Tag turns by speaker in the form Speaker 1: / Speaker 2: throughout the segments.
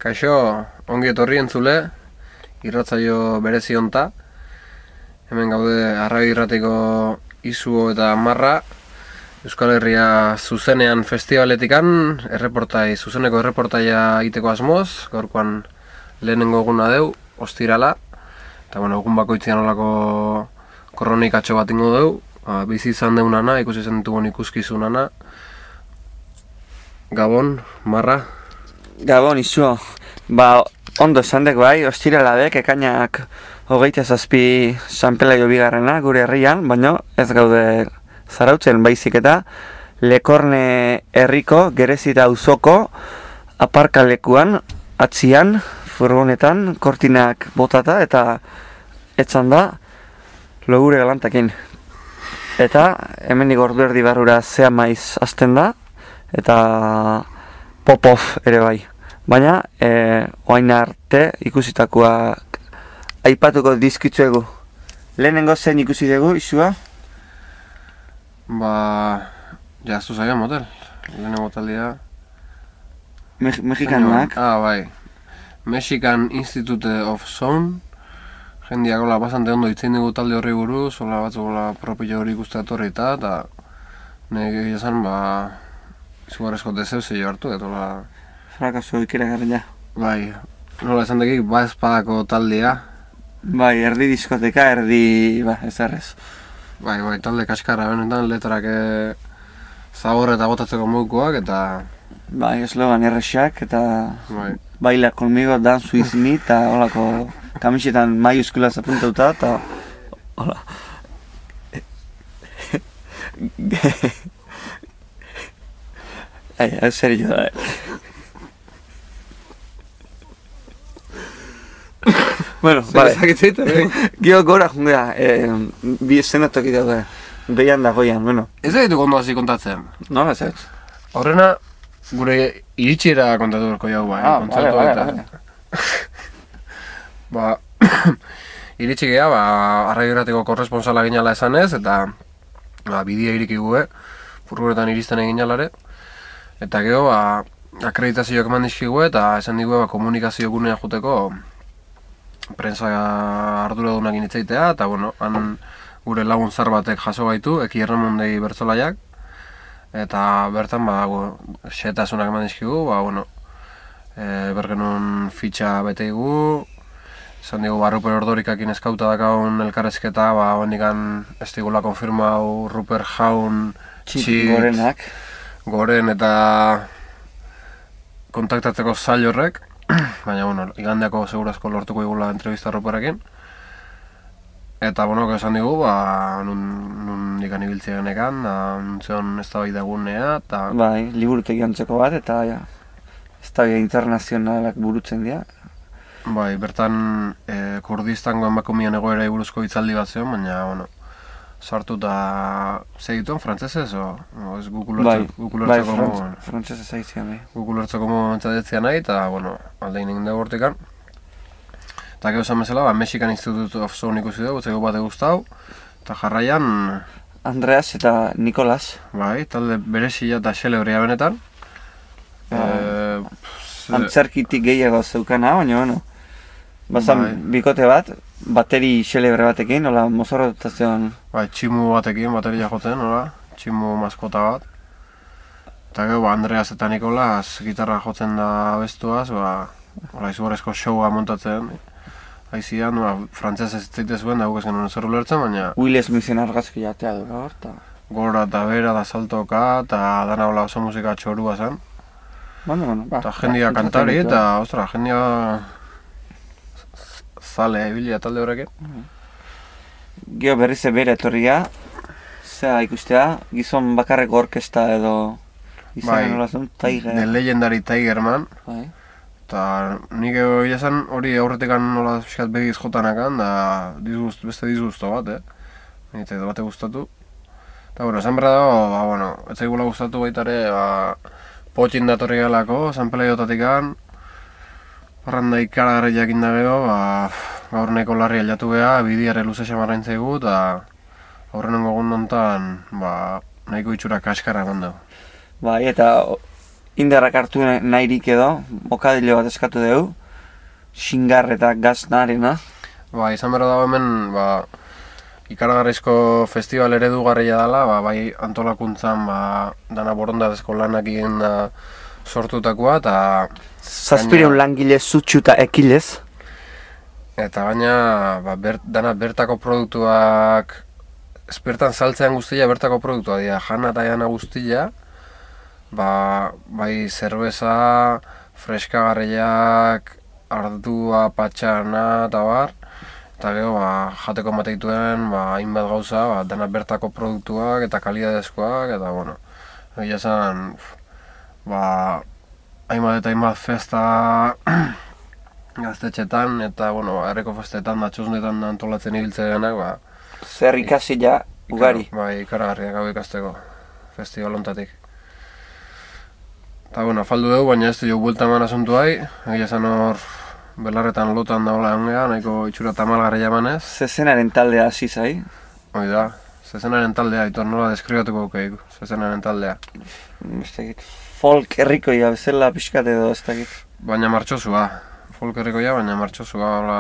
Speaker 1: Kaixo, ongi etorri entzule, irratsaio berezi honta. Hemen gaude Arrabi Irratiko Izuo eta Marra, Euskal Herria zuzenean festivaletikan, zuzeneko erreportaia egiteko asmoz, gaurkoan lehenengo eguna deu, ostirala. Eta egun bakoitzean olako kronikatxo bat ingo deu, bizi izan deunana, ikusi zen ditugun ikuskizunana. Gabon, Marra?
Speaker 2: Gabon, Izuo. Ondo esan dek bai, ostirala dek, ekainak 27 San Pelaio bigarrena gure herrian, baina ez gaude Zarautzen baizik eta Lekorne herriko Gerezita auzoko aparkalekuan, atzian, furgonetan, kortinak botata eta etzan da logure galantakin. Eta hemendik ordu erdi barrura zea maiz hasten da, eta Popov ere bai. Baina, oain arte ikusitakoak aipatuko dizkitzuegu. Lehenengo zen ikusi dugu, Izua?
Speaker 1: Jaztu zaian motel. Lehenengo taldea.
Speaker 2: Mexikanuak?
Speaker 1: Bai. Mexican Institute of Sound. Jendiak hola bastante ondo itzen dugu talde horri buruz, hola batzuk hola propio hori ikuste atorri eta nire esan, izugarrezko dezeu zeio hartu, eta hola...
Speaker 2: Frakaso ikera garrila.
Speaker 1: Bai, nola esan dekik, espadako taldea.
Speaker 2: Bai, erdi diskoteka, erdi... ez errez.
Speaker 1: Bai, talde kaskarra benetan, letrak zabor eta botatzeko modukoak, eta...
Speaker 2: Bai, eslogan errexak, eta...
Speaker 1: Bai.
Speaker 2: Baila conmigo, dance with me, eta holako kamisetan maiuskulaz apuntauta, eta... Hola... Ez serio da, Bueno, vale. Gio gora jungea, bi eszenatoki daude, behian dagoian, bueno.
Speaker 1: Ez da ditu ondo hasi kontatzen?
Speaker 2: Nola ez ez?
Speaker 1: Horrena, gure iritsira kontatu berko jau,
Speaker 2: Vale.
Speaker 1: Iritsi geha, Arrabi Irratiko korresponsala ginala esanez, eta bidea irikigu, furgonetan iristen egin jalare. Eta gero, akreditazioak eman dizkigu eta esan digu komunikazio gunean juteko prensa arduradunak initzaitea, eta han gure lagun zar batek jaso gaitu, Eki Erramondei bertzolaiak, eta bertan xetasunak eman dizkigu, bergenun fitxa bete igu, esan digu Ruper Ordorikakin eskauta dakaun elkarrezketa, hondikan ez digula konfirmau Ruper Jaun
Speaker 2: Gorenak.
Speaker 1: Goren eta kontaktatzeko zail horrek, baina, igandeako segurazko lortuko igula entrevista Ruperrekin. Eta, esan digu, nun ikan ibiltzea genekan, nuntzion ez da bai dagunea, eta...
Speaker 2: Bai, liburutegi antzeko bat, eta ez da bai internazionalak burutzen dira.
Speaker 1: Bai, bertan Kurdistango emakumien egoera buruzko hitzaldi bat zeon, baina, sartu eta segituen frantzesez, ez Google-ertzeko moduan.
Speaker 2: Bai, frantzesez egitzean, bai.
Speaker 1: Google-ertzeko moduan entzadetzea nahi, eta, aldein egin dugu hortikan. Eta gero esan bezala, Mexican Institute of Sound ikusi dugu, zego bat eguztau, eta jarraian...
Speaker 2: Andreas eta Nikolas.
Speaker 1: Bai, talde berezia eta xele horria benetan.
Speaker 2: Antzerkitik gehiago zeukana, baina, bazan bikote bat, bateri xelebre batekin, hola mozorrotazioan...
Speaker 1: Bai, tximu batekin, bateria joten, hola, tximu maskota bat. Eta gero, Andreas eta Nikolas gitarra jotzen da bestuaz, hola, izugarrezko showa montatzen. Haizian, frantzez ez zaite zuen, da guk ez genuen zer ulertzen, baina...
Speaker 2: Will Smithen argazki jatea du gaur, eta...
Speaker 1: Gora eta bera da saltoka, eta dana hola oso musika txorua zen. Eta jendia kantari, eta, jendia... Zale, ibilia talde horrekin.
Speaker 2: Gio berriz bere etorria, zera ikustea, gizon bakarreko orkesta edo izan nola zuen, Tiger.
Speaker 1: The Legendary Tigerman.
Speaker 2: Bai.
Speaker 1: Eta nik egia zen hori aurretekan nola pixkat begiz jotanakan, da beste disgusto bat, Nintzait bate gustatu. Eta, esan berra dago, ez zaigula gustatu baita ere, potxin datorri galako, San Pelaiotatik Parranda ikaragarri jakin da gero, gaur neko larri aldatu geha, bidiare luze xamarrain zaigu, eta aurrenengo egun nontan, nahiko itxura kaskarra eman dugu.
Speaker 2: Bai, eta indarrak hartu nahirik edo, bokadilo bat eskatu dugu, xingar eta gaz narena.
Speaker 1: Izan bero dago hemen, ikaragarrizko festival eredugarria dela, bai antolakuntzan dana borondatezko lanak egin sortutakoa, eta...
Speaker 2: 700 langile zutxu eta ekilez.
Speaker 1: Eta baina, dana bertako produktuak, espertan saltzean guztia bertako produktua dira, jana eta jana guztia, bai zerbeza, freskagarriak, ardua, patxana eta bar, eta gero jateko mateituen hainbat gauza, dana bertako produktuak eta kalidadezkoak, eta bueno, egia esan, hainbat eta hainbat festa gaztetxetan, eta bueno, herriko festetan da txosnetan antolatzen ibiltzenak,
Speaker 2: zer ikasi ja, ugari.
Speaker 1: Ikaragarriak hau ikasteko, festival ontatik. Eta bueno, faldu dugu, baina ez dugu buelta eman asuntu hai, egia esan hor belarretan lotan dagoela ongea, nahiko itxura tamalgarri jamanez.
Speaker 2: Zezenaren taldea hasi zai?
Speaker 1: Hoi da, zezenaren taldea, itor nola deskribatuko dukeik, zezenaren taldea.
Speaker 2: Folk herrikoia bezala pixkat edo ez dakit.
Speaker 1: Baina martxosua, folk herrikoia, baina martxosua, hola...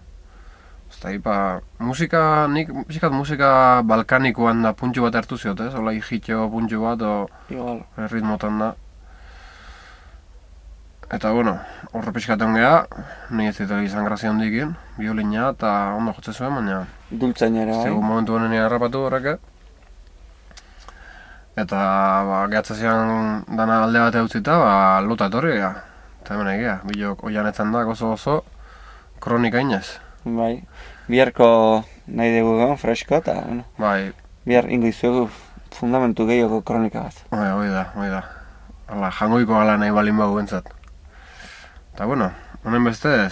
Speaker 1: Musika balkanikoan da puntxu bat hartu ziot, ez? Hola hijitxo puntxu bat, ritmotan da. Eta, bueno, horre pixkaten geha, nahi ez ditu izan grazia hondikin, biolina eta ondo jotze zuen, baina...
Speaker 2: Dultzainera,
Speaker 1: Zegu momentu honen harrapatu horreke. Eta, gehatzazian dana alde bat eutzita, lota etorri geha. Eta hemen egia, bilok oianetzen da, oso kronika inez.
Speaker 2: Bai, biharko nahi dugu egon, fresko, eta, bueno, bihar ingo izuegu fundamentu gehiago kronika bat.
Speaker 1: Hoi da. Hala, jangoiko gala nahi balin bagu bentsat. Eta, bueno, honen bestez,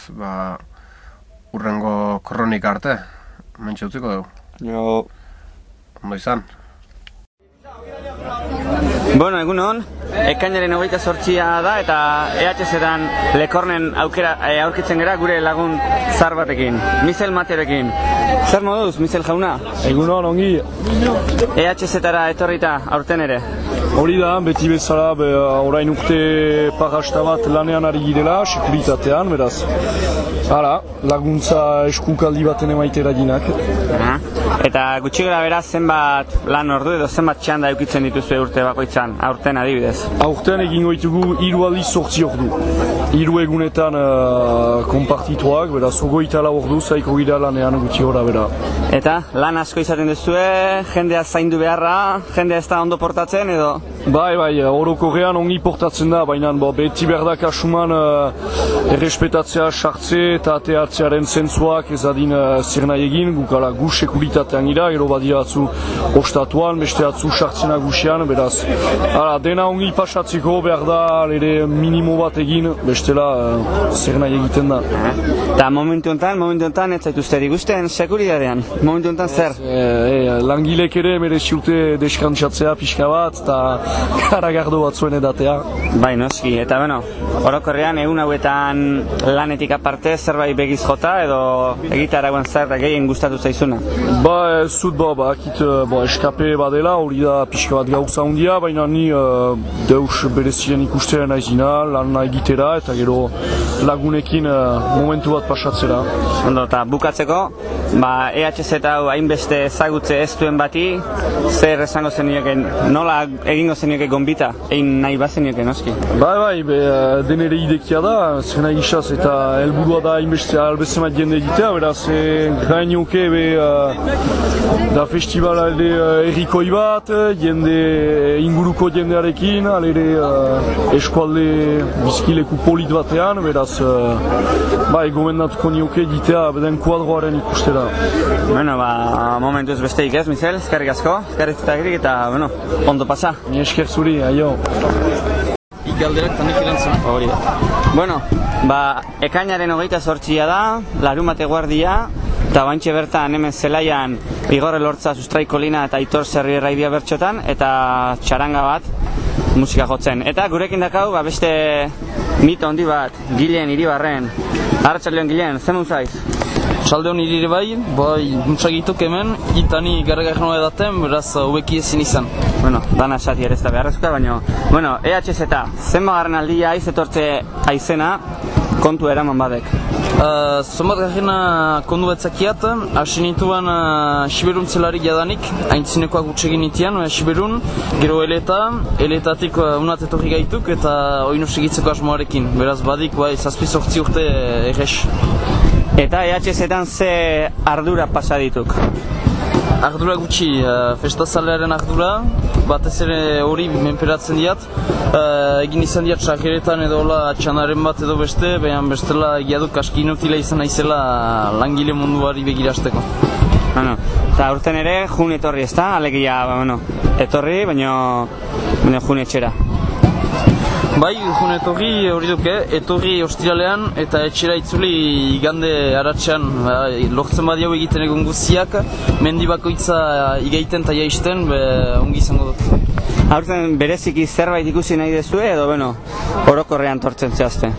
Speaker 1: urrengo kronika arte, mentxe utziko dugu.
Speaker 2: Jo.
Speaker 1: Ondo izan.
Speaker 2: Bueno, egun hon, ekainaren 28 da eta EHZ-etan Lekornen aurkitzen gera gure lagun zar batekin, Mizel Materekin. Zer moduz, Mizel jauna?
Speaker 3: Egun hon, ongi.
Speaker 2: EHZ-etara etorrita aurten ere?
Speaker 3: Hori da, beti bezala, orain urte parrasta bat lanean ari girela, sekuritatean, beraz. Hala, laguntza eskukaldi baten emaitera ginak.
Speaker 2: Eta gutxi gara beraz zenbat lan ordu edo zenbat txanda eukitzen dituzue urte bakoitzan, aurten adibidez?
Speaker 3: Aurten egingo ditugu 3 aldiz 8 ordu. 3 egunetan konpartituak, beraz, 24 ordu zaiko gira lanean gutxi gora bera.
Speaker 2: Eta lan asko izaten duzue, jendea zaindu beharra, jendea ez da ondo portatzen edo?
Speaker 3: Bai, orokorrean ongi portatzen da, baina beti behar da kasuman errespetatzea sartze eta ateatzearen zentzuak ez adin zer nahi egin, gukala gu sekuritatean gira, gero badira atzu ostatuan, beste atzu sartzena gusian, beraz, dena ongi pasatzeko behar da ere minimo bat egin, bestela zer nahi egiten da.
Speaker 2: Eta momentu honetan ez zaituzte ikusten sekuritatean, momentu honetan zer?
Speaker 3: Langilek ere mereziute deskantzatzea pixka bat, eta garagardo bat zuen edatea.
Speaker 2: Bai, noski, eta bueno, orokorrean egun hauetan lanetik aparte zerbait begiz jota edo egitaragoan zer gehien gustatu zaizuna?
Speaker 3: Ez zut, akit eskape badela, hori da pixka bat gauza handia, baina ni deus berezien ikusten naizina, lan egitera eta gero lagunekin momentu bat pasatzera.
Speaker 2: Ondo, eta bukatzeko, EHZ hau hainbeste ezagutze ez duen bati, zer esango zenioke, nola egingo zenioke gonbita, egin nahi bazenioke, noski?
Speaker 3: Bai, denere idekia da, zer nahi gizaz eta helburua da hainbeste albezemat jende egitea, beraz, gainoke da festivala errikoi bat, inguruko jendearekin, alere eskualde bizkileku polit batean, beraz, gomendatuko nioke egitea beden kuadroaren ikustera.
Speaker 2: Bueno, momentuz besteik ez, Mizel, eskerrik asko, eta, ondo pasa.
Speaker 3: Ni esker zuri, aio.
Speaker 2: Ikalderak tanik irantzun. Hori da. Bueno, ekainaren 28 da, larunbat eguerdia, eta bantxe bertan hemen zelaian Igor Elortza Sustraiko Lina eta Aitor Zerri Erraidia bertxotan, eta txaranga bat musika jotzen. Eta gurekin dakau, beste mito handi bat, Gilen Iribarren. Arratsaldeon Gilen, zer zaiz?
Speaker 4: Salde honi ere bai, muntzagituk hemen, gitani garragarren hori daten, beraz hobeki ezin izan.
Speaker 2: Bueno, dana esati ere ez da beharrezkoa, baina, bueno, EHZ eta zenbagarren aldia aiz etortze aizena kontu eraman badek.
Speaker 4: Zonbat garrena kondu batzakiat, hasi nituan Siberun zelari jadanik, haintzinekoak gutxegin nitian, Siberun, gero eletatik unat etorri gaituk eta oinu segitzeko asmoarekin, beraz badik, zazpi sortzi urte errex.
Speaker 2: Eta EHZ-etan ze ardura pasa dituk?
Speaker 4: Ardura gutxi, festazalearen ardura, batez ere hori menperatzen diat, egin izan diat sarreretan edo txanaren bat edo beste, baina bestela egia duk aski inutila izan naizela langile munduari begirasteko.
Speaker 2: Bueno, eta urten ere jun etorri ezta, alegia, etorri, baina jun etxera.
Speaker 4: Bai, jun etorri hori duke, etorri ostiralean eta etxera itzuli igande aratsean lortzen badiau egiten egun guztiak, mendi bakoitza igaiten eta jaisten, ongi izango dut.
Speaker 2: Aurten bereziki zerbait ikusi nahi dezue edo, orokorrean tortzen zehazte?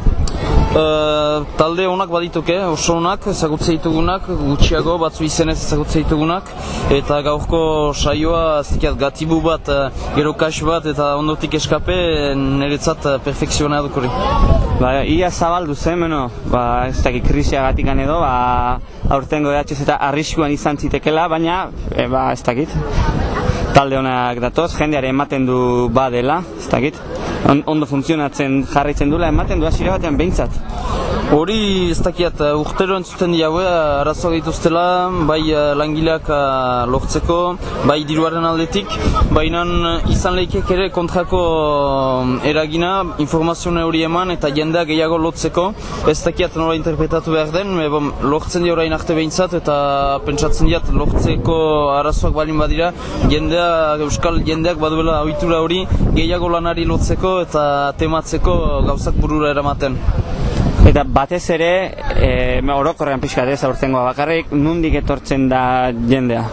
Speaker 4: Talde onak badituke, oso onak, ezagutze ditugunak, gutxiago batzu izenez ezagutze ditugunak, eta gaurko saioa gatibu bat, gero kax bat eta ondotik eskape niretzat perfekzionea dukuri.
Speaker 2: Ia zabaldu zen, ez dakit krisiagatik edo, aurtengo EHZ eta arriskuan izan zitekela, baina ez dakit. Talde honak datoz, jendeare ematen du badela, ez dakit. Ondo funtzionatzen jarraitzen duela, ematen du hasiera batean behintzat.
Speaker 4: Hori ez dakiat, urtero entzuten diaue, arazoa dituztela, bai langileak lortzeko, bai diruaren aldetik, baina izan lehikek ere kontrako eragina, informazio hori eman eta jendea gehiago lotzeko, ez dakiat nola interpretatu behar den, lortzen di orain arte behintzat eta pentsatzen diat lortzeko arazoak balin badira, euskal jendeak baduela ohitura hori gehiago lanari lotzeko eta tematzeko gauzak burura eramaten.
Speaker 2: Eta batez ere, orokorrean pixkat ez aurtengoa bakarrik, nondik etortzen da jendea?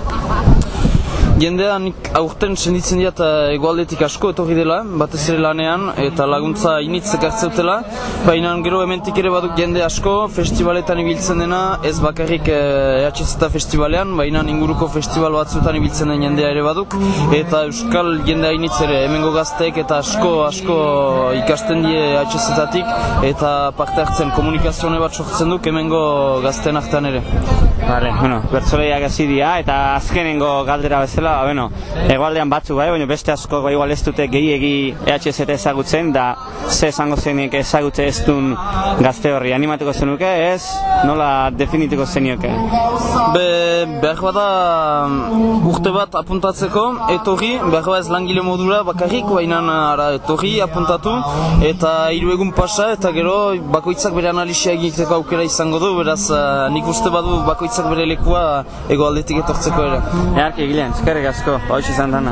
Speaker 4: Jendea nik aurten senditzen diat egoaldetik asko etorri dela, batez ere lanean eta laguntza initzek hartzeutela, baina gero hementik ere baduk jende asko, festivaletan ibiltzen dena, ez bakarrik EHZ festivalean, baina inguruko festival batzuetan ibiltzen den jendea ere baduk, eta euskal jendea initz ere, hemengo gazteek eta asko ikasten die EHZ-tatik, eta parte hartzen komunikazioa bat sortzen duk hemengo gazteen artean ere.
Speaker 2: Bertsoleiak hasi dira, eta azkenengo galdera bezala, egualdean batzuk baina beste asko igual ez dute gehiegi EHZ ezagutzen, da ze esango zenik ezagutze ez duen gazte horri, animatuko zenuke, ez? Nola definituko zenioke?
Speaker 4: Behar bada urte bat apuntatzeko, etorri, behar bada ez langile modura bakarrik, baina etorri apuntatu, eta 3 egun pasa, eta gero bakoitzak bere analisia egiteko aukera izango du, beraz nik uste badu bakoitzak bere lekua egoaldetik etortzeko ere.
Speaker 2: Earki egilean, eskerrik asko, hoiz izan dana.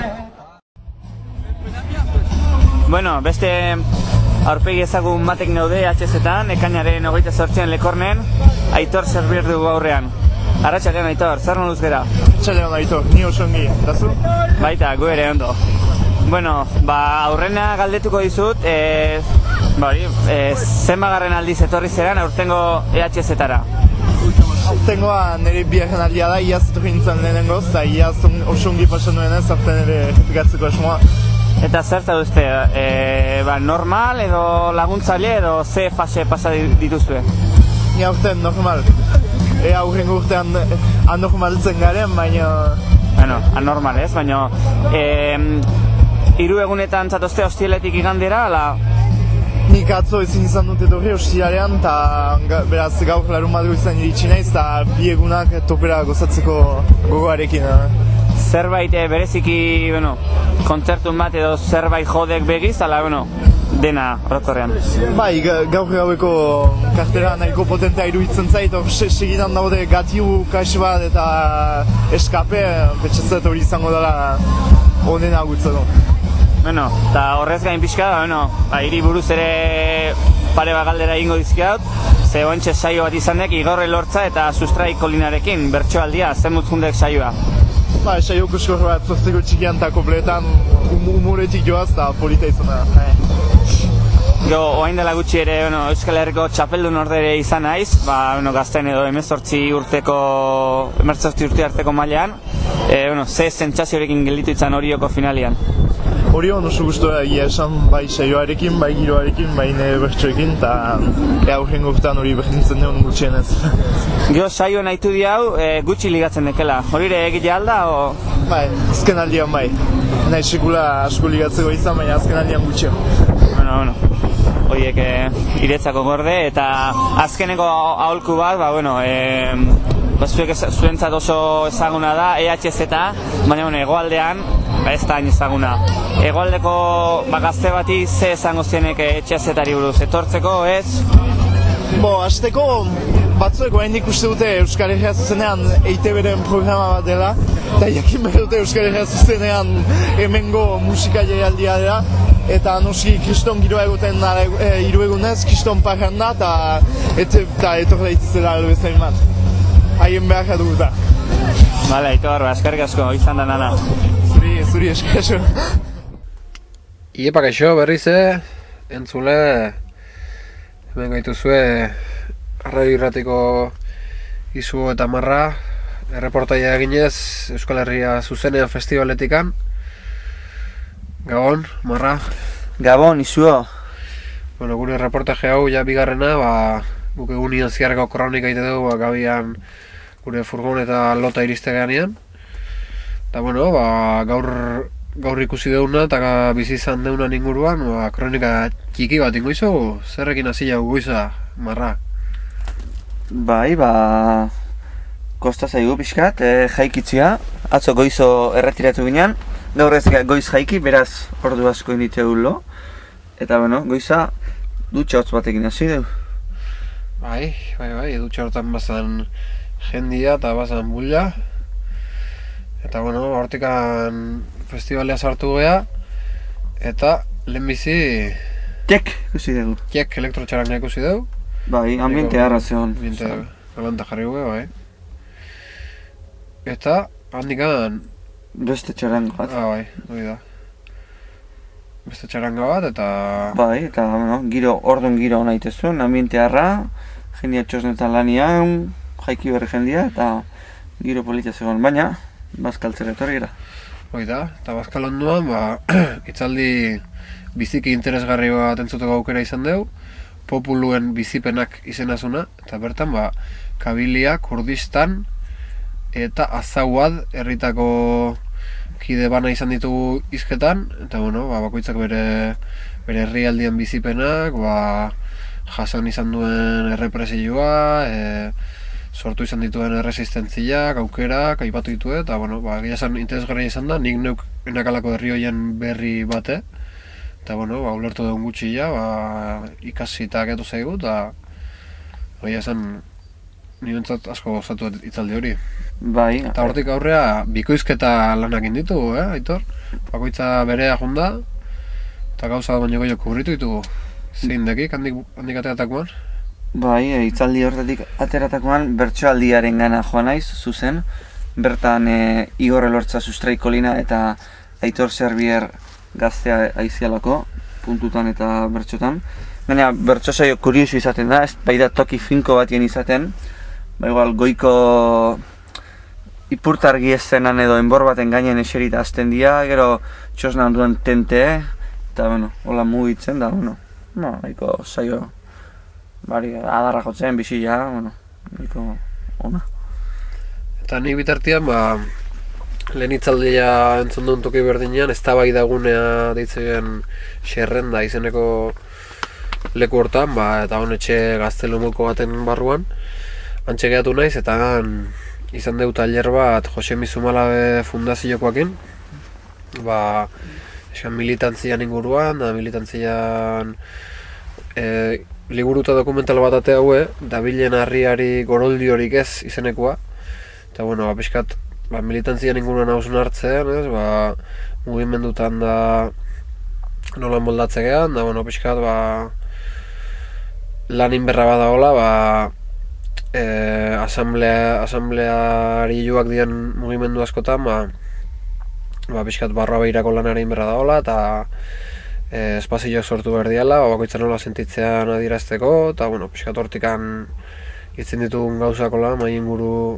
Speaker 2: Beste aurpegi ezagun batek naude EHZ-etan, ekainaren 28an Lekornen, Aitor Zerbier dugu aurrean. Arratsaldeon Aitor, zer moduz gera?
Speaker 5: Arratsaldeon Aitor, ni oso ongi, eta zu?
Speaker 2: Baita, gu ere ondo. Aurrena galdetuko dizut, zenbagarren aldiz etorri zeran aurtengo EHZ-tara?
Speaker 5: Aurtengoa nire biharren aldia da, iaz etorri nintzen lehenengoz, eta iaz oso ongi pasan duenez, aurten ere repikatzeko asmoa.
Speaker 2: Eta zer zauduzte, normal edo laguntzaile edo ze fase pasa dituzue?
Speaker 5: Ni aurten normal. Aurrengo urtean anormaltzen garen, baina...
Speaker 2: Anormal ez, baina... 3 egunetan zatozte hostieletik igandera, ala...
Speaker 5: Nik atzo ezin izan dut etorri hostiarean, eta beraz gaur larun bat goizan iritsi naiz, eta 2 egunak topera gozatzeko gogoarekin.
Speaker 2: Zerbait bereziki, kontzertun bat edo zerbait jodek begiz, ala, dena orokorrean?
Speaker 5: Bai, gaur gaueko kartera nahiko potentea iruditzen zait, segidan daude gatiu, kax bat eta eskape, betxatzat hori izango dela onena gutzatu.
Speaker 2: Eta horrez gain pixka, hiri buruz ere pare bat galdera egingo dizkiat, ze ointxe saio bat izanek Igorre Lortza eta Sustrai Kolinarekin, bertsoaldia, zen mutzundek saioa.
Speaker 5: Saio kuskor bat zortzeko txikian eta kompletan humoretik joaz eta polita izan da.
Speaker 2: Orain dela gutxi ere Euskal Herriko txapeldun ordere izan naiz, gazten edo 18 urte arteko mailan. Ze sentsazioarekin gelditu izan Orioko finalean?
Speaker 5: Orion oso gustora egia esan, bai saioarekin, bai giroarekin, bai nire bertsoekin, eta aurrengo urtean hori berdintzen duen gutxienez.
Speaker 2: Gero saioa nahitu di hau, gutxi ligatzen dekela. Horire egite alda, o...?
Speaker 5: Bai, azken aldian bai. Nahi sekula asko ligatzeko izan, baina azken aldian gutxio.
Speaker 2: Horiek iretzako gorde, eta azkeneko aholku bat, zuentzat oso ezaguna da, EHZ, baina hegoaldean ez da hain ezaguna. Hegoaldeko gazte bati ze esango zienek EHZ-ari buruz, etortzeko, ez?
Speaker 5: Hasteko batzuek oraindik uste dute Euskal Herria zuzenean EITB-ren programa bat dela, eta jakin behar dute Euskal Herria zuzenean hemengo musika jaialdia dela, eta noski kriston giroa egoten hiru egunez, kriston parranda, eta etor daitezela albezain bat. Haien behar dugu da.
Speaker 2: Bale, Aitor, eskerrik asko, izan da nana.
Speaker 5: Zuri eskerrik asko.
Speaker 1: Iepak eixo berriz, entzule, hemen gaituzue Radio Irratiko Izu eta Marra, erreportaia eginez Euskal Herria zuzenean festivaletikan. Gabon, Marra.
Speaker 2: Gabon, Izuo.
Speaker 1: Gure reportaje hau ja bigarrena, guk egun ziarreko kronika egite dugu, gabian gure furgon eta lota iriste ganean. Eta gaur ikusi deuna eta bizi izan deunan inguruan, kronika txiki bat ingo izu, zerrekin hasi jau goiza, Marra?
Speaker 2: Bai, kosta zaigu pixkat, jaikitzia, atzo goizo erretiratu ginean, gaur ez goiz jaiki, beraz ordu asko inditeu lo, eta goiza dutxa hotz batekin hasi dugu.
Speaker 1: Bai, dutxa hortan bazan jendia eta bazan bulla, eta hortikan festivalea sartu gea, eta lehenbizi...
Speaker 2: Tiek ikusi dugu.
Speaker 1: Tiek elektrotxaranga ikusi dugu.
Speaker 2: Bai, ambientea arrazion.
Speaker 1: Ambientea galanta jarri guge, bai. Eta handikan...
Speaker 2: Beste txaranga bat.
Speaker 1: Bai, hori da. Beste txaranga bat, eta...
Speaker 2: Bai, eta orduan giro hona itezuen, ambientea arra, jendia txosnetan lanian, jaiki berri jendia, eta giro politia zegoen, baina, bazkaltzera etorri gara.
Speaker 1: Hoi da, eta bazkal onduan, itzaldi biziki interesgarri bat entzuteko aukera izan dugu, populuen bizipenak izenazuna, eta bertan, Kabilia, Kurdistan, eta Azawad herritako kide bana izan ditugu hizketan, eta bakoitzak bere herrialdien bizipenak, jasan izan duen errepresioa, sortu izan dituen erresistentziak, aukerak, aipatu ditu, eta egia esan interesgarria izan da, nik neuk enakalako herri horien berri bate, eta ulertu dugun gutxia, ikasi eta getu zaigu, eta egia esan nirentzat asko gozatu itzaldi hori.
Speaker 2: Bai.
Speaker 1: Eta hortik aurrea bikoizketa lanak inditu, Aitor? Bakoitza berea junda, eta gauza baino gehiago kubritu ditugu. Zein dekik, handik ateratakoan?
Speaker 2: Bai, itzaldi horretik ateratakoan bertsoaldiaren gana joan naiz, zuzen. Bertan Igor Elortza Sustraikolina eta Aitor Serbier gaztea aizialako, puntutan eta bertxotan. Baina bertso saio kuriosu izaten da, ez bai da toki finko batien izaten. Igual goiko ipurtargi eszenan edo enbor baten gainen eserita azten dira, gero txosnan duen tente, eta hola mugitzen da, nahiko saio adarra jotzen, bizia, nahiko ona.
Speaker 1: Eta nik bitartian, lehen itzaldia entzun duen toki berdinean, eztabaidagunea deitzen xerrenda izeneko leku hortan, eta honetxe gaztelumuko baten barruan, antxe gehatu naiz, eta izan deu taller bat Jose Mizumalabe fundaziokoakin, militantzian inguruan, militantzian liburu eta dokumental bat ate haue, dabilen harriari goroldi horik ez izenekoa, eta pixkat militantzian inguruan hausun hartzean, mugimendutan da nolan moldatzegean, da pixkat lan inberra bada hola, asambleari joak dian mugimendu askotan, pixkat barroa behirako lanari inberra da hola, espazioak sortu behar diala, bakoitzan nola sentitzean adierazteko, eta, bueno, pixkat hortikan hitzen ditugun gauzakola, mai inguru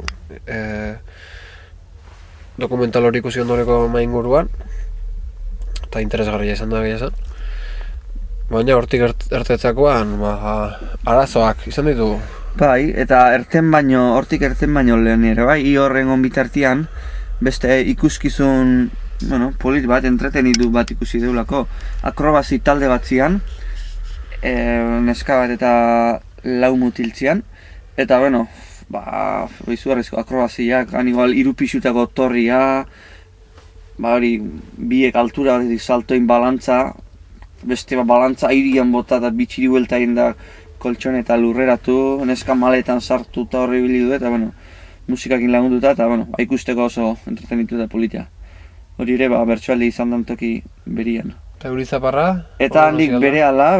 Speaker 1: dokumental hori ikusi ondoreko mai inguruan, eta interesgarria izan da gehiago. Baina hortik ertetzakoan, arazoak izan ditugu.
Speaker 2: Bai, eta hortik erten baino lehen ere, bai, horrengon bitartian, beste ikuskizun, polit bat, entretenidu bat ikusi deulako, akrobazi talde batzian, neska bat eta lau mutiltzian, eta, izugarrizko akrobaziak, igual irupixutako torria, hori, biek altura horretik saltoin balantza, beste balantza airian bota eta bitxiri buelta egin da koltxone eta lurreratu, neska maletan sartu eta horri bilidu eta, musikakin lagunduta eta, ikusteko oso entretenitu eta politia. Hori ere, bertsoaldi izan den toki berian.
Speaker 1: Eta Eurizaparra?
Speaker 2: Eta handik berehala,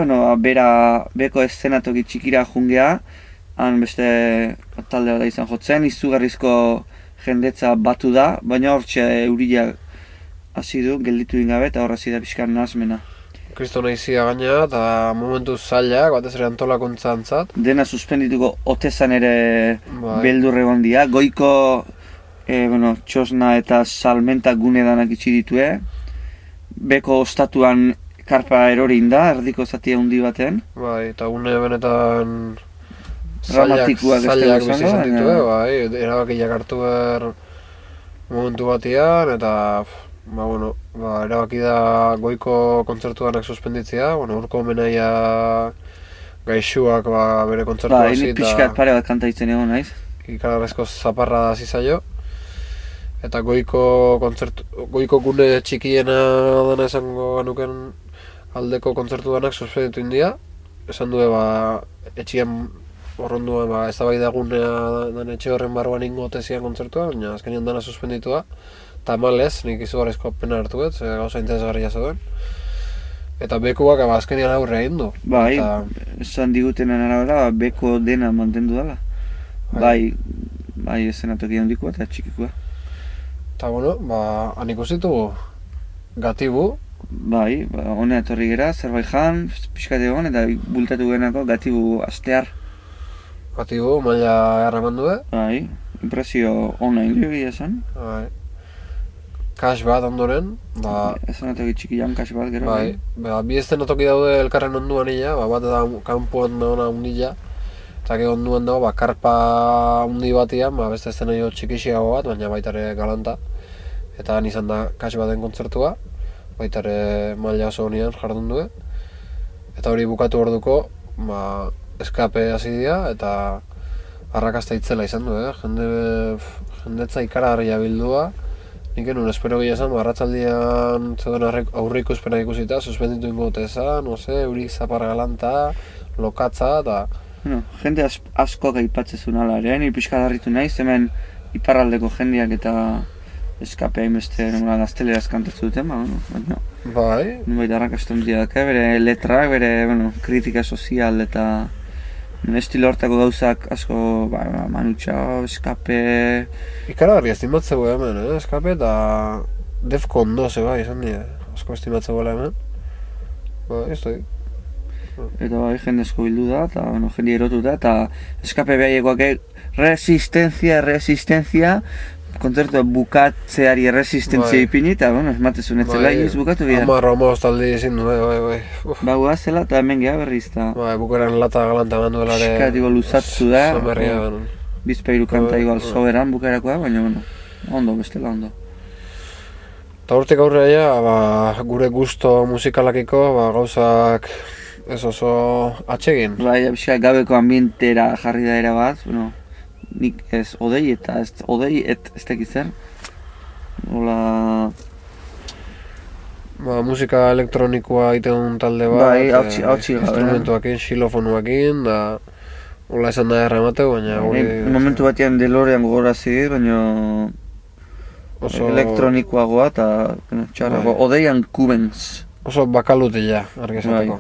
Speaker 2: beko eszenatoki txikira jungea, han beste talde bat izan jotzen, izugarrizko jendetza batu da, baina hortxe euria hasi du, gelditu ingabe eta horra da pixkan nahazmena.
Speaker 1: Kristona izia gaina eta momentu zailak, batez ere antolakuntzantzat.
Speaker 2: Dena suspendituko otezan ere beldur egon dira. Goiko txosna eta salmenta gune danak itxi ditue. Beko ostatuan karpa erorin da, erdiko zatia hundi baten.
Speaker 1: Bai, eta gune benetan
Speaker 2: zailak
Speaker 1: bizi izan ditue, erabakiak hartu behar momentu batian, eta erabaki da goiko kontzertuanak suspenditzea, urko menaia gaixuak bere kontzertu hasi
Speaker 2: eta... pixkat pare bat kanta itzen egon, naiz?
Speaker 1: Ikalarrezko zaparra da zizaio. Eta goiko gune txikiena dena esango genuken aldeko kontzertuanak suspenditu india. Esan du etxien horrenduan eztabaidagunea den etxe horren barruan ingotezian kontzertua, baina azkenean dena suspenditua. Eta malez, nik izugarrizko pena hartu ez, gauza interesgarria zauden. Eta bekuak azkenean aurre egin du.
Speaker 2: Bai, esan digutenen arabera, beko dena mantendu dela. Bai, esenatoki handikoa eta txikikoa.
Speaker 1: Eta han ikusitugu Gatibu.
Speaker 2: Bai, honea etorri gera, zerbait jan, pixkate egon eta bultatu genako Gatibu astear.
Speaker 1: Gatibu, maila erraman du,
Speaker 2: Bai, impresio online egia esan.
Speaker 1: Bai. Kas bat ondoren,
Speaker 2: esenatoki txikian kas bat gero.
Speaker 1: Bai, bi estenatoki daude elkarren onduan illa, bat da kanpoan dauna hundila. Eta gero onduan dago, karpa hundi batian, beste estenaio txikixiago bat, baina baitare galanta. Eta han izan da kas baten kontzertua, baitare maila oso honian jardun du. Eta hori bukatu orduko, eskape hasi dira, eta arrakasta itzela izan du, jendetza ikaragarria bildua. Nik enun espero gila esan, arratzaldian zeuden aurrikuspena ikusita, suspenditu ingo tezan, Eurizaparra galanta, lokatza, eta...
Speaker 2: Jende asko gaipatzezun ala ere, nire pixka darritu naiz, hemen iparraldeko jendeak eta eskape hainbeste gazteleraz kantatzu duten, baina...
Speaker 1: Bai.
Speaker 2: Nubait arrakastan diak, bere letrak, bere kritika sozial eta... estilo hortako gauzak asko, manutxa, eskape...
Speaker 1: Ikaragarri estimatzeko hemen, eskape eta... Defcon 2 izan dira, asko estimatzeko hemen. Ez da.
Speaker 2: Eta jende asko bildu da, eta jende erotu da, eta eskape behaiekoak resistenzia, kontzertua bukatzeari resistentzia ipini, eta esmatezun etzela inoiz bukatu bida.
Speaker 1: Amar talde izin du, bai.
Speaker 2: Bagoa zela eta hemen geha berriz, eta...
Speaker 1: Bai, bukaran lata galanta ganduelare...
Speaker 2: Eskatibo luzatzu da,
Speaker 1: Zamerria
Speaker 2: bizpairu kanta igual soberan bukarakoa, baina ondo, bestela ondo.
Speaker 1: Eta hortik aurrera, gure gusto musikalakiko, gauzak ez oso atsegin.
Speaker 2: Bai, gabeko ambientera jarri da era bat, nik ez odei eta ez tekiz zer.
Speaker 1: Musika elektronikoa egiten talde bat,
Speaker 2: hautsi gabe.
Speaker 1: Instrumentuakin, xilofonuakin, da... Ola esan da erramateu, baina...
Speaker 2: Momentu batean DeLorean gogorazi, baina... elektronikoagoa eta txarrago, odeian Cubens.
Speaker 1: Oso bakalutila, argi esateko.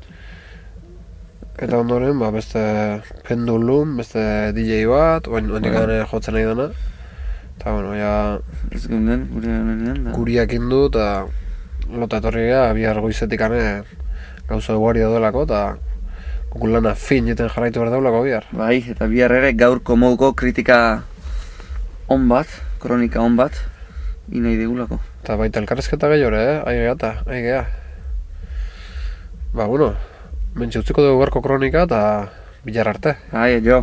Speaker 1: Eta ondoren, beste Pendulum, beste DJ bat, oendik gane jotzen nahi dena. Eta,
Speaker 2: Ez geunden, gure honetan da.
Speaker 1: Guriak indu, eta lota etorri gara, bihar goizetik gauza eguari daudelako, eta lana fin jeten jarraitu behar daulako bihar.
Speaker 2: Bai, eta bihar ere gaurko moduko kritika on bat, kronika on bat, inai digulako.
Speaker 1: Eta baita elkarrezketa gehiore, ahi geha. Ba, bueno, mentxe utziko dugu gaurko kronika eta bilar arte.
Speaker 2: Ai, jo.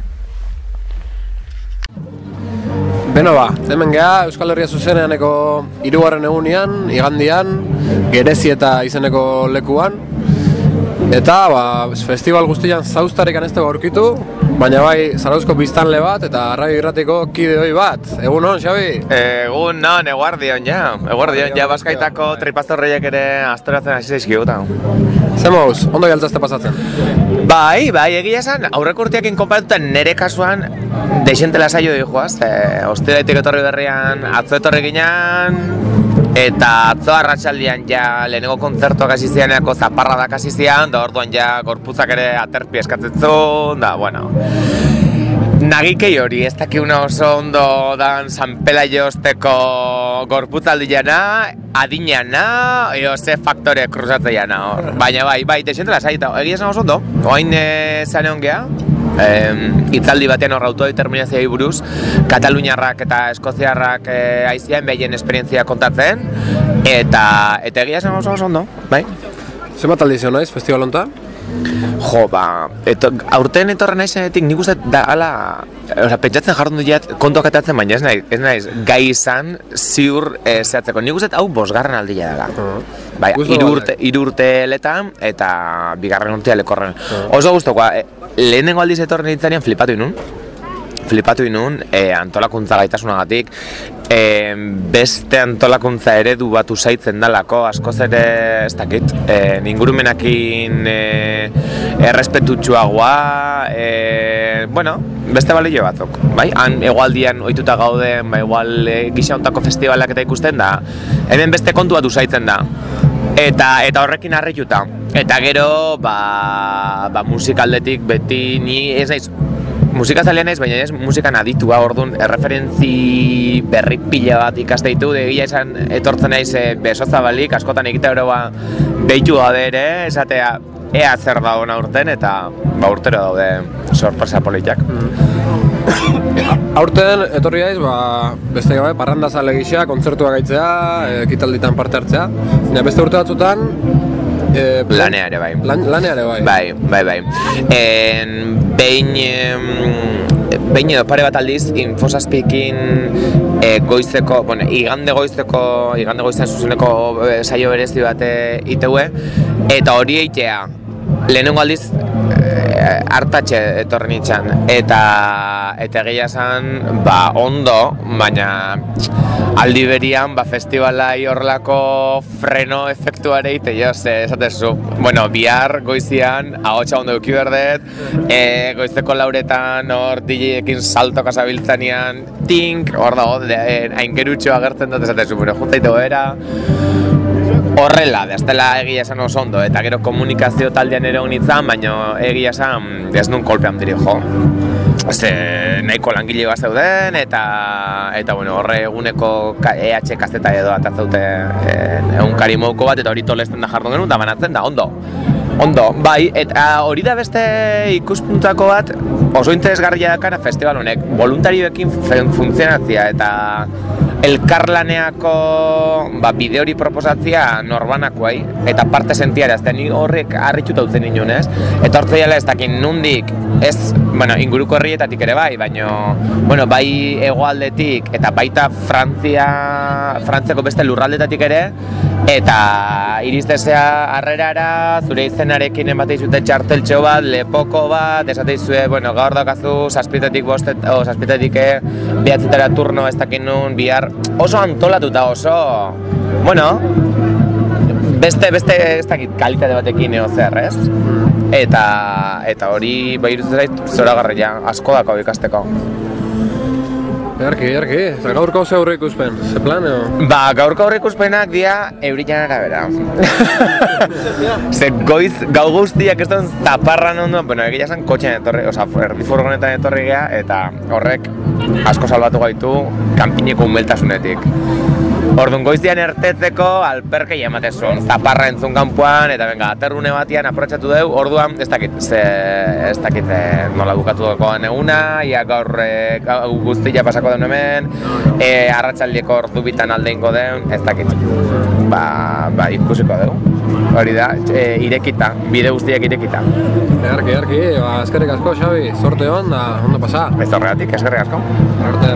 Speaker 1: Beno ba, hemen geha Euskal Herria Zuzeneaneko 3. egunean, igandian, Gerezi eta izeneko lekuan. Eta, festival guztian zauztarik aneztego aurkitu, baina bai, Zarauzko biztanle bat eta Radio Irratiko kide hoi bat. Egun hon, Xabi?
Speaker 6: Egun non, eguardion ja, Baskaitako tripaztorreiek ere astoratzen hasi zaizkiguta.
Speaker 1: Zemoz, ondo jaltzazte pasatzen?
Speaker 6: Bai, egia esan, aurreko urteakin konparatuta nire kasuan deixentela saio joaz. Ostiraletik etorri berrian, atzo etorri ginean, eta atzo arratsaldean ja lehenengo kontzertuak hasi zianeako zaparradak hasi zian, da orduan ja gorputzak ere aterpi eskatzen zuen, da, bueno. Nagikei hori, ez dakiuna oso ondo dan San Pelaiosteko gorputzaldiana, adinana, eo ze faktore kruzatzeiana hor. Baina bai, desentela zaita, egia esan oso ondo, oain zane ongea, hitzaldi batean hor autodeterminazioari buruz, kataluniarrak eta eskoziarrak aizian behien esperientzia kontatzen, eta egia esan oso ondo, bai.
Speaker 1: Zenbat aldi zion naiz, festival hontan?
Speaker 6: Jo, aurten etorren naizenetik nik uste da ala, pentsatzen jardun dut kontuak atatzen, baina ez naiz gai izan ziur zehatzeko. Nik uste hau 5. aldia dela. Bai, 3 urte letan eta 2. urtea lekorren. Oso guztokoa, lehenengo aldiz etorren ditzanean flipatu inun antolakuntza gaitasunagatik, beste antolakuntza eredu batu zaitzen dalako, askoz ere ez dakit, ingurumenakin errespetutsuagoa, bueno, beste balio batzuk, bai? Han egualdian ohituta gauden, igual gisa hontako festivalak eta ikusten da, hemen beste kontu batu zaitzen da. Eta horrekin harrituta. Eta gero, musikaldetik beti ni ez naiz, musikazalea naiz, baina ez musikan aditua, orduan erreferentzi berri pila bat ikaste ditu, egia esan etortzen naiz besozabalik, askotan egite oroa behitu daude ere, esatea ea zer dagoen aurten, eta urtero daude sorpresa politak.
Speaker 1: Aurten etorri gaiz, beste gabe, parrandazale gisa, kontzertua gaitzea, ekitalditan parte hartzea, baina beste urte batzutan,
Speaker 6: lanea ere bai.
Speaker 1: Lanea ere bai.
Speaker 6: Bai. Behin edo pare bat aldiz, Infosazpiekin goizeko, igande goizean zuzeneko saio berezi bat iteue, eta hori eitea, lehenengo aldiz hartatxe etorri nintzen, eta egia esan, ondo, baina aldi berian, festivalai horrelako freno efektuare ite jo, esatezu, bihar goizian, ahotsa ondo euki berdet, goizeko lauretan hor DJ-ekin saltoka zabiltzanean, tink, hor dago, aingerutxo agertzen dut, esatezu, juntaito era, horrela, destela egia esan oso ondo, eta gero komunikazio taldean ere honitzen, baina egia esan ez nun kolpean diri jo. Nahiko langile bat zeuden, eta horre eguneko EH kazeta edo atazaute egunkari moduko bat, eta hori tolesten da jardun genuen, da banatzen da, ondo, bai, eta hori da beste ikuspuntuako bat oso interesgarria dakana festival honek, voluntarioekin funtzionatzia eta elkarlaneako bide hori proposatzia norbanakoai eta parte sentiara, ez da ni horrek harrituta utzen inun, ez? Eta hortzaiala ez dakin nundik, ez, inguruko herrietatik ere bai, baina, bai hegoaldetik eta baita Frantziako beste lurraldetatik ere, eta iristezea harrerara, zure izenarekin emateizute txarteltxo bat, lepoko bat, esateizue, gaur daukazu, zazpitetik behatzetara turno ez dakin nun, bihar oso antolatuta oso, beste ez dakit kalitate batekin eo zer, ez? Eta hori iruditzen zait zoragarria, asko dako ikasteko.
Speaker 1: Earki, eta gaurko ze aurre ikuspen, ze plan edo?
Speaker 6: Gaurko aurre ikuspenak dira euritan arabera. Ze gau guztiak ez duen zaparran ondo, egia esan kotxean etorri, erdi furgonetan etorri gea, eta horrek asko salbatu gaitu kanpineko umeltasunetik. Orduan goizian ertetzeko alperkei ematezun, zaparra entzun kanpoan, eta venga, aterrune batian aprotxatu dugu, orduan ez dakit nola bukatu dagoen eguna, ia gaur guztia pasako den hemen, arratsaldeko ordu bitan aldeingo den, ez dakit. Ba, ikusiko dugu. Hori da, irekita, bide guztiak irekita.
Speaker 1: Egarki, eskerrik asko, Xabi, zorte hon, da, ondo pasa.
Speaker 6: Ez horregatik, eskerrik asko.
Speaker 1: Arte.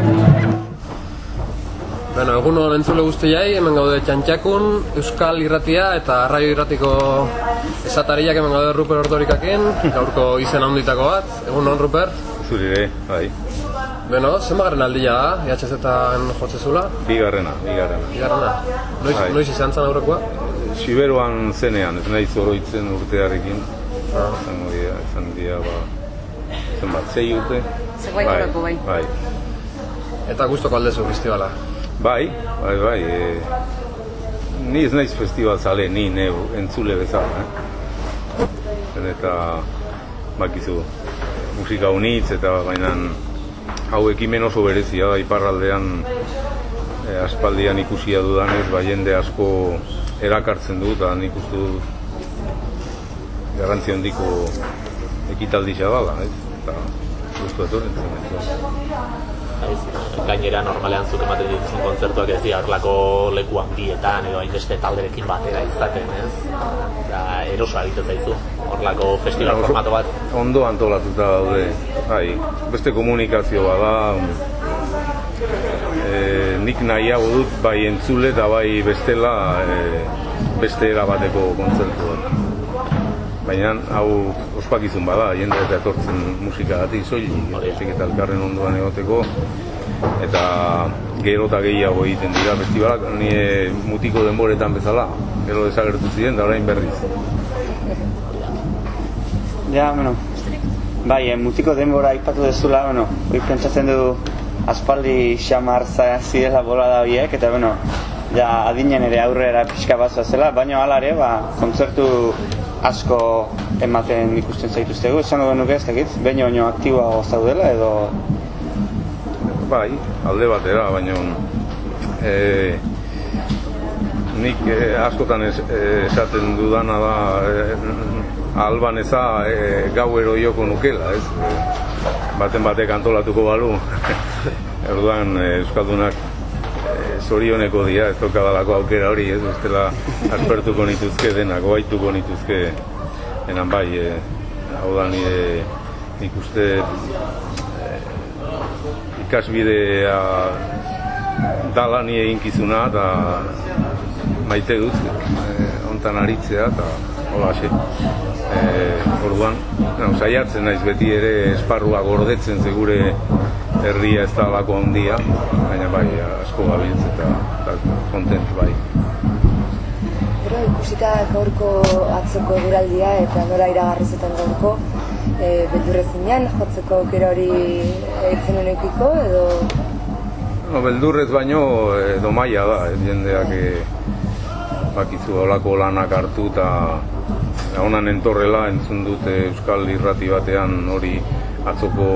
Speaker 1: Bueno, egun hon entzule guztiai, hemen gaude Txantxakun, Euskal Irratia eta Arraio Irratiko esatariak hemen gaude Ruper Ordorikakin, gaurko izen handitako bat. Egun hon, Ruper?
Speaker 7: Zurire, bai.
Speaker 1: Beno, zenbagarren aldia da, IHZ-etan jotzezula?
Speaker 7: Bigarrena.
Speaker 1: Noiz izan zen aurrekoa?
Speaker 7: Siberuan zenean, ez nahi zoroitzen urtearekin. Izan dira, zenbat, 6 urte?
Speaker 8: Zerbait horreko, bai.
Speaker 7: Bai.
Speaker 1: Eta guztoko aldezu festivala?
Speaker 7: Bai. Ni ez naiz festival zale, ni neu, entzule bezala. Eta, bakizu, musika unitz eta bainan hau ekimen oso berezia da, iparraldean aspaldian ikusia dudanez, jende asko erakartzen du, eta nik uste du garrantzi handiko ekitaldisa dala, eta guztu etorren.
Speaker 9: Gainera normalean zuk ematen dituzun kontzertuak ez dira horrelako leku handietan edo hainbeste talderekin batera izaten, ez? Da, erosoa egiten zaizu, horrelako festival formato bat.
Speaker 7: Ondo antolatuta daude, beste komunikazio bada, nik nahiago dut bai entzule eta bai bestela beste erabateko kontzertu bat. Baina hau ospakizun bada, jende eta etortzen musikagatik soilik, eta elkarren ondoan egoteko, eta gero eta gehiago egiten dira festivalak, nire mutiko denboretan bezala, gero desagertu ziren, da orain berriz.
Speaker 2: Ja, bai, mutiko denbora aipatu dezula, hori pentsatzen du aspaldi xamar zirela bolada horiek, eta ja adinen ere aurrera pixka bazoa zela, baina hala ere, kontzertu asko ematen ikusten zaituztegu, esango genuke ez dakit, baino aktiboago zaudela edo...
Speaker 7: Bai, alde batera, baina nik askotan esaten dudana da Alban eza gauero joko nukela, ez? Baten batek antolatuko balu, erduan Euskaldunak zorioneko dira, ez tokadalako aukera hori, ez dela aspertuko nituzke denak, goaituko nituzke enan bai, hau da nik uste ikasbidea dala nire inkizuna eta maite dut, hontan aritzea eta hola xe. Orduan, saiatzen naiz beti ere esparrua gordetzen zegure herria ez da alako handia, baina bai, asko gabiltz eta kontent bai.
Speaker 8: Gero, ikusita gaurko atzoko eguraldia eta nola iragarrizetan gaurko, beldurrezinean jotzeko aukera hori eitzen honekiko edo?
Speaker 7: Beldurrez baino domaia da, jendeak bakizu olako lanak hartu eta honan entorrela entzun dute Euskal Irrati batean hori atzoko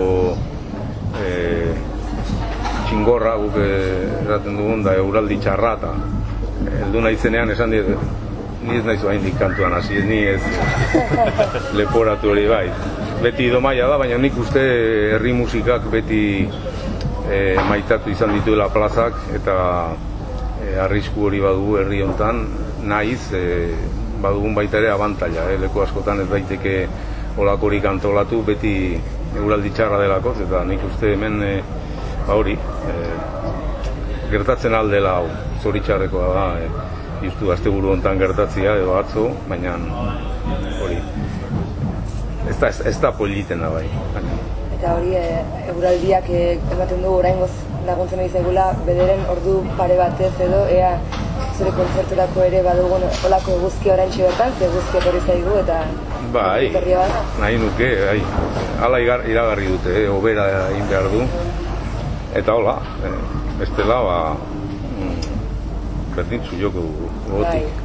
Speaker 7: txingorra guk eraten dugun da euraldi txarra eta heldu naizenean esan diet ni ez naiz haindik kantuan hasi, ni ez leporatu hori bai. Beti domaia da, baina nik uste herri musikak beti maitatu izan dituela plazak eta arrisku hori badugu herri hontan naiz badugun baita ere abantaila, leku askotan ez daiteke olakorik antolatu beti eguraldi txarra delako, eta nik uste hemen hori gertatzen aldela hau, zoritxarrekoa da, justu asteburu hontan gertatzia edo atzo, baina hori ez da politena bai.
Speaker 8: Eta hori eguraldiak ematen du oraingoz laguntzen ari zaigula bederen ordu pare batez edo ea zure kontzerturako ere badugun olako eguzkia oraintxe bertan, ze eguzkia etorri zaigu eta
Speaker 7: bai, nahi nuke, hala iragarri dute, hobera egin behar du eta hola, bestela berdintzu joko gotik.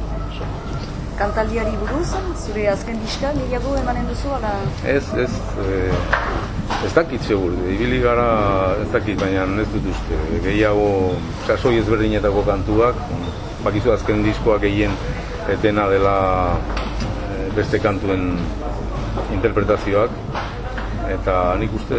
Speaker 8: Kantaldiari buruz, zure azken diska gehiago emanen duzu, ala?
Speaker 7: Ez, Ez dakit segur, ibili gara ez dakit, baina ez dut uste. Gehiago sasoi ezberdinetako kantuak, bakizu azken diskoak gehien dena dela beste kantuen interpretazioak, eta nik uste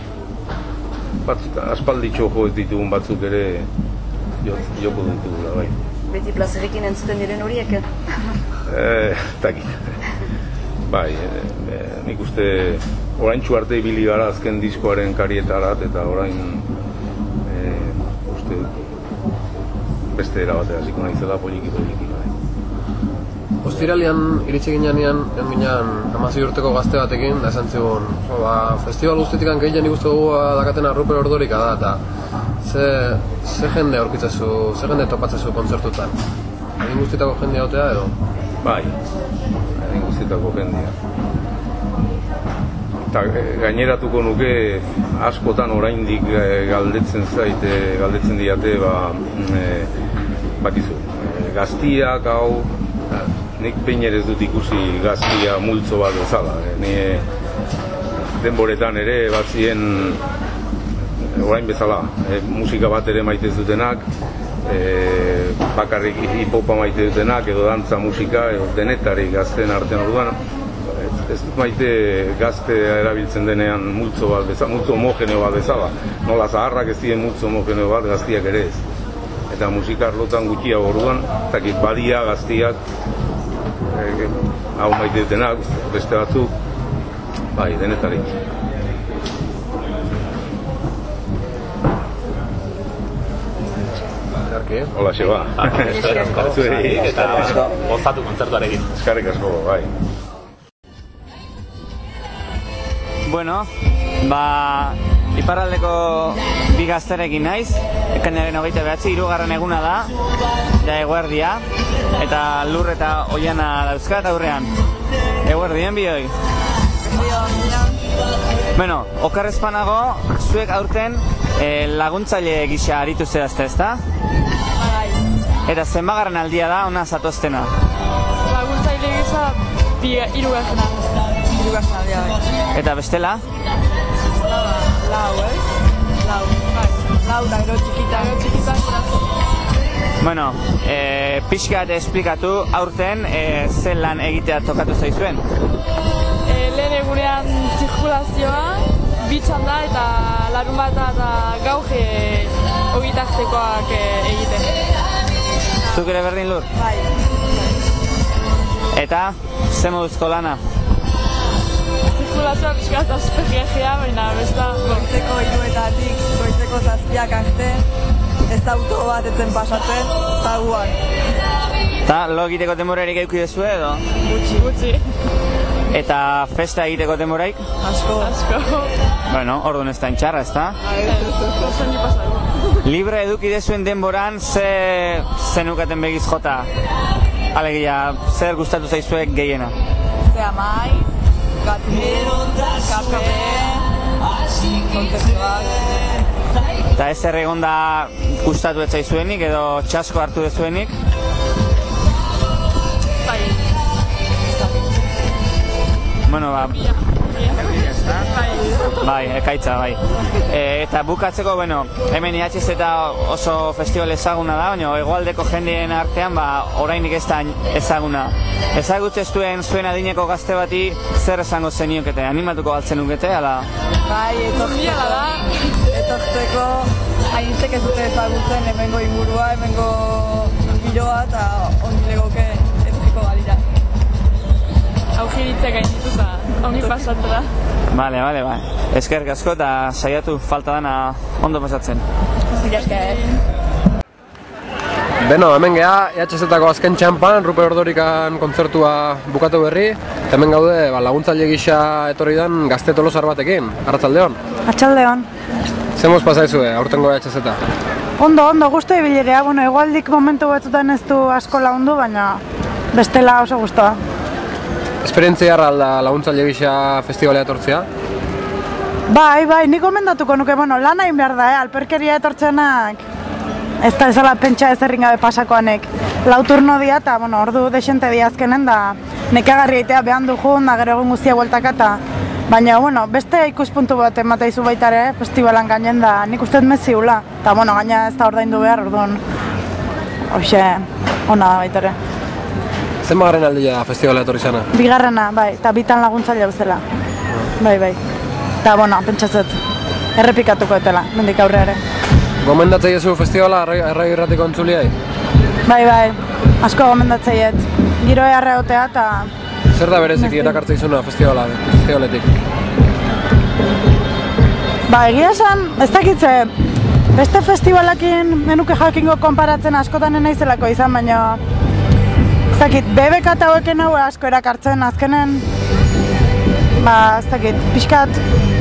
Speaker 7: aspalditxo jo ez ditugun batzuk ere joko ditugula, bai.
Speaker 10: Beti plazerekin entzuten diren horiek?
Speaker 7: Takit. Bai, nik uste oraintxu arte ibili gara azken diskoaren karietarat, eta orain uste beste erabatea hasiko naizela poliki.
Speaker 1: Ostiralean iritsi ginean 16 urteko gazte batekin, da esan zigun, festival guztetik gehien ikustu dugu dakatena Ruper Ordorika da, eta ze jende aurkitzezu, ze jende topatzezu kontzertutan? Egin guztietako jendea otea edo?
Speaker 7: Bai, egin guztietako jendea. Eta gaineratuko nuke askotan oraindik galdetzen diate, bakizu, gaztiak hau, nik behin ere ez dut ikusi gaztia multzo bat bezala. Ni denboretan ere batzien orain bezala, musika bat ere maite ez dutenak, bakarrik hip-hopa maite dutenak, edo dantza musika, edo denetari gazteen artean orduan. Ez dut maite gaztea erabiltzen denean multzo bat bezala, multzo homogeneo bat bezala. Nola zaharrak ez diren multzo homogeneo bat, gaztiak ere ez. Eta musika arlotan gutxia orduan, eta badia gaztiak, hau maite dutenak, beste batzuk, bai, denetari. Hola, Xeba.
Speaker 9: Eta gozatu kontzertuarekin.
Speaker 7: Eskarrik asko, bai.
Speaker 2: Bueno, iparraldeko bi gazterekin naiz, ekainaren 29, 3. eguna da, ja eguerdia, eta Lur eta Oiana dauzkat aurrean. Eguerdien bioi? Bueno, okerrezpanago, zuek aurten laguntzaile gisa aritu zehazte, ezta? Eta zenbagarren aldia da, ona zatoztena?
Speaker 11: Laguntzaile gisa, 3. aldia bai.
Speaker 2: Eta bestela?
Speaker 11: Lau, Lau, da gero txikita.
Speaker 2: Bueno, pixka bat esplikatu, aurten zen lan egitea tokatu zaizuen?
Speaker 11: Lehen egunean zirkulazioa, bitxanda eta larunbata eta gauge ogitartekoak egiten.
Speaker 2: Zuk ere berdin, Lur?
Speaker 11: Bai.
Speaker 2: Eta, ze moduzko lana?
Speaker 11: Zirkulazioa pixka eta supergejea, baina besta...
Speaker 10: Goizeko 3:00 goizeko 7:00 arte, ez da auto bat etzen pasatzen, eta guan.
Speaker 2: Eta lo egiteko demorarik eduki duzu edo?
Speaker 11: Gutxi.
Speaker 2: Eta festa egiteko demoraik?
Speaker 11: Asko.
Speaker 2: Bueno, orduan ez da intxarra, ez da? Libre eduki dezuen denboran, zenukaten begiz jota? Alegia, zer gustatu zaizuek gehiena?
Speaker 10: Zea maiz, gatinero, kape, kontzertuak.
Speaker 2: Eta ez egon da gustatu ez zaizuenik edo txasko hartu dezuenik? Bueno, bai, ekaitza, bai. Eta bukatzeko, bueno, hemen IHZ eta oso festival ezaguna da, baina hegoaldeko jendeen artean, orainik ez da ezaguna. Ezagutzeztuen zuen adineko gazte bati zer esango zeniokete, animatuko galtzen nukete, ala?
Speaker 10: Bai, etortzeko haintzek ez dute ezagutzen hemengo ingurua, hemengo giroa eta ondilegoke etortzeko galira.
Speaker 11: Augiritzea gainituta, ongi pasatu da.
Speaker 2: Bale. Eskerrik asko eta saiatu falta dana ondo pasatzen.
Speaker 1: Beno, hemen geha, EHZ-ako azken txampan, Ruper Ordorikan kontzertua bukatu berri, eta hemen gaude laguntzaile gisa etorri den gazte tolosar batekin. Arratsaldeon.
Speaker 12: Arratsaldeon.
Speaker 1: Zemoz pasaizue, aurtengo EHZ?
Speaker 12: Ondo, gustu ibilera, egualdik momentu batzutan ez du asko lagundu, baina bestela oso gustoa.
Speaker 1: Esperientzia alda laguntzaile gisa festivalea etortzea?
Speaker 12: Bai, nik gomendatuko nuke, lan hain behar da, alperkeria etortzenak ez da ezala pentsa ez erringabe pasakoanek. Lau turno dia eta, ordu desente dia azkenen da nekagarri aitea behan du jun, da gero egun guztia bueltaka eta Baina, bueno, beste ikuspuntu bat emateizu baita ere, festivalan gainen da, nik uste meziula. Eta, bueno, gaina ez da ordaindu behar, orduan, hoxe, ona da baita ere.
Speaker 1: Zenbagarren aldia festivala etorri zana?
Speaker 12: Bigarrena, bai, eta bitan laguntzaile bezala. Bai. Eta, bueno, pentsatzet, errepikatuko etela, mendik aurre ere.
Speaker 1: Gomendatzei ezu festivala Errai Irratiko entzuliai?
Speaker 12: Bai, asko gomendatzeiet. Giro eharra egotea eta...
Speaker 1: Zer da bereziki erakartzea izuna festivaletik?
Speaker 12: Ba, egia esan, ez dakitze, beste festivalakin menuke jakingo konparatzen askotan naizelako izan, baina... Ez dakit, BBK eta haueken hau asko erakartzen azkenen... Ba, ez dakit, pixkat...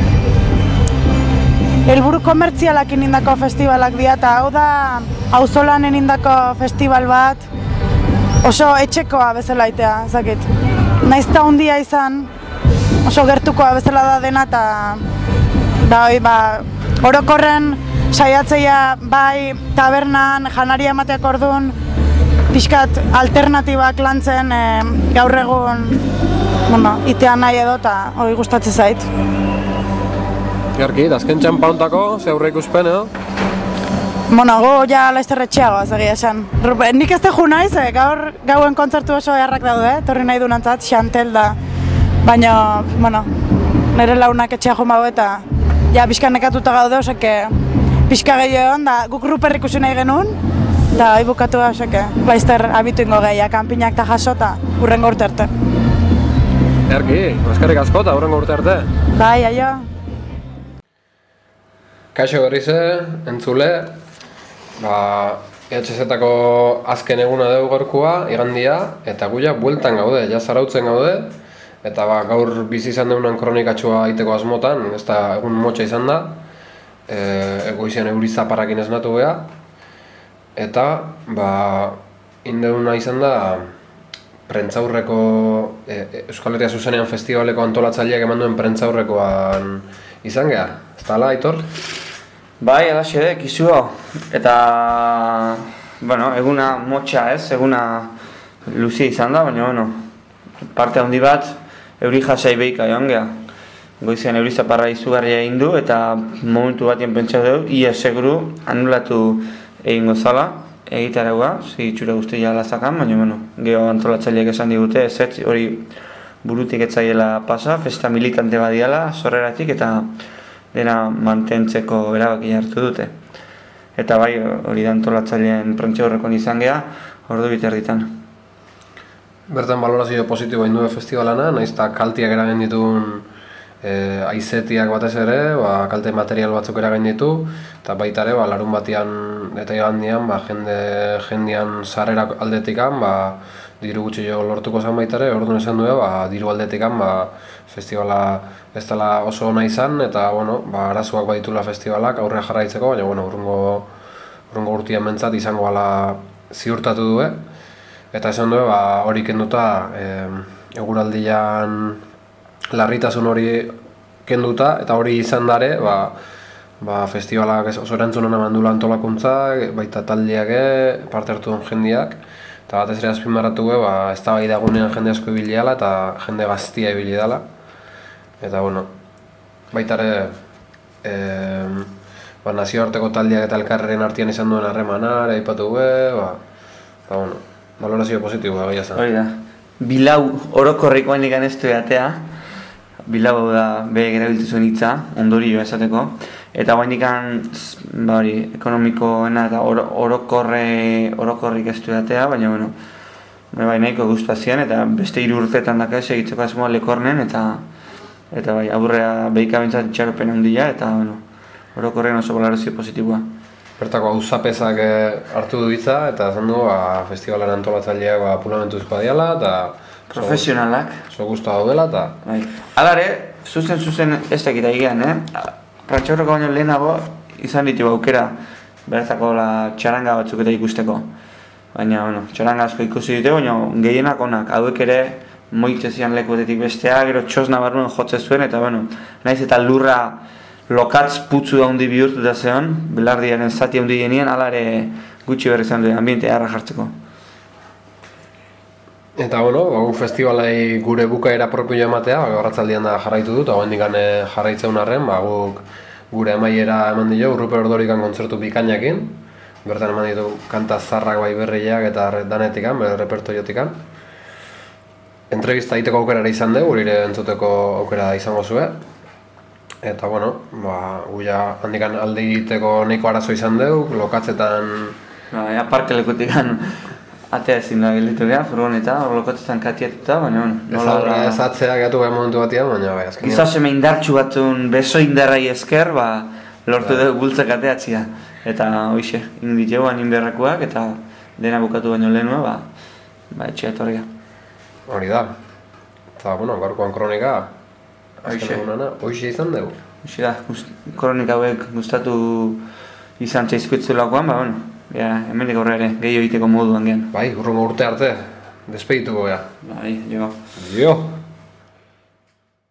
Speaker 12: Helburu komertzialakin indako festivalak dira, eta hau da auzolanen indako festival bat oso etxekoa bezala itea, ezakit. Naiz eta hundia izan, oso gertukoa bezala da dena, eta orokorren saiatzeia bai tabernan, janaria emateak orduan, pixkat alternatibak lantzen gaur egun itea nahi edo, eta hori gustatzen zait.
Speaker 1: Garki, azken txanpauntako, ze aurre ikuspen, edo?
Speaker 12: Bueno, go ja laizterretxeagoa, egia esan. Nik ez teju naiz, gauen kontzertu oso eharrak daude, torri nahi dunantzat, Xantel da. Baina, bueno, nire launak etxea jo mau eta ja pixka nekatuta gaude, oseke pixka gehiago da, guk Ruper ikusi nahi genuen, eta hori bukatu da, oseke laizter abitu ingo gehiak, kanpinak eta jaso eta hurrengo urte arte.
Speaker 1: Garki, eskerrik asko eta hurrengo urte arte.
Speaker 12: Bai, aio.
Speaker 1: Kaixo berrize, entzule, EHZ-ako azken eguna dugu gaurkoa, igandia, eta guia bueltan gaude, ja zarautzen gaude, eta gaur bizi izan deunan kronikatxoa iteko asmotan, ez da egun motxa izan da, egoizian euri zaparrakin esnatu beha, eta indeuna izan da prentzaurreko, Euskal Herria Zuzenean festivaleko antolatzaileak eman duen prentzaurrekoan izan geha, ez da ala, Aitor?
Speaker 2: Bai, alaxe ere, kizuo, eta, bueno, eguna motxa ez, eguna luzia izan da, baina, bueno, parte handi bat, euri jasai behika joan geha. Goizean euri zaparra izugarria egin du, eta momentu batien pentsatu dugu, ia seguru anulatu egingo zala, egitaragoa, zigitxura guztia lazakan, baina, bueno, geho antolatzaileak esan digute, ez hori burutik etzaiela pasa, festa militante badiala, sorreratik, eta dena mantentzeko erabakia hartu dute. Eta bai, hori da antolatzaileen prentxaurrekoan izan geha, ordu biterditan.
Speaker 1: Bertan balorazio positiboa indue festivalana, nahiz eta kaltiak eragin dituen aizetiak batez ere, kalte material batzuk eragin ditu, eta baita ere, larun batian eta igandian, jendean sarrera aldetikan, diru gutxi jo lortuko zen baita ere, orduan esan du, diru aldetikan, festivala ez dela oso ona izan, eta, arazoak baditula festivalak aurrea jarraitzeko, baina, urrungo urtean mentzat izango ala ziurtatu du, eta esan du, hori kenduta, eguraldian larritasun hori kenduta, eta hori izan dare, festivalak oso erantzunan eman dula antolakuntza, baita taldeak parte hartu duen jendeak, eta batez ere azpimarratu ez da bai dagunean jende asko ibili dela eta jende gaztia ibili dela. Eta, baita ere, nazioarteko taldeak eta elkarren artean izan duen harremanar, aipatu valorazio positiboa gaia zen.
Speaker 2: Hori da, Bilau orokorrikoan ikan ez duatea, Bilau da behek erabiltu zuen hitza, ondorio esateko, eta guain ikan, ekonomikoena eta orokorrik ez duatea, baina, bai nahiko guztazien, eta beste 3 urteetan daka segitzeko asmoa Lekornen, eta bai, aurrea behika bintzat itxaropen handia, eta orokorren oso valorazio positiboa.
Speaker 1: Bertako auzapezak hartu du hitza, eta esan du festivalaren antolatzaileak pulamentuzkoa diala, eta
Speaker 2: profesionalak.
Speaker 1: Oso guztua daudela, eta...
Speaker 2: Alare, zuzen ez dakita egian, Prantxaurreko baino lehenago izan ditu aukera berazako txaranga batzuk eta ikusteko. Baina, txaranga asko ikusi dute, baina gehienak onak, hauek ere moitzezian lekuetetik bestea, gero txosna barruen jotze zuen, eta naiz eta lurra lokatz putzu da hundi bihurtu da zeon, belardiaren zati hundi genien, alare gutxi berri izan duen ambiente harra jartzeko.
Speaker 1: Eta, bueno, guk festivalai gure bukaera propio ematea, arratzaldian da jarraitu dut, oraindik jarraitzen arren, guk gure amaiera eman dio, Ruper Ordorikan kontzertu bikainakin, bertan eman ditu kanta zarrak bai berriak eta danetikan, bere repertoriotikan. Entrevista egiteko aukera izan dugu, gure entzuteko aukera izango zue. Eta, bueno, gu ja handikan alde egiteko nahiko arazo izan dugu, lokatzetan...
Speaker 2: Parke lekutikan atea ezin da gelditu geha, furgoneta, hor lokatzetan katiatuta, baina, bueno...
Speaker 1: Ez atzea gehatu behar momentu batian, baina, bai, azkenean...
Speaker 2: Gizaseme indartxu batun beso indarrai esker, lortu dugu bultzak ateatzia. Eta, hoxe, inditeu, anin beharrakoak, eta dena bukatu baino lehenua, etxea etorria.
Speaker 1: Hori da. Eta, bueno, gaurkoan kronika, azken egunana, hoxe izan dugu.
Speaker 2: Hoxe da, kronika hauek gustatu izan txaizkuitzulakoan, bueno, hemendik aurre ere, gehiago egiteko moduan gen.
Speaker 1: Bai, urrungo urte arte, despedituko gea.
Speaker 2: Bai, jo.
Speaker 1: Jo.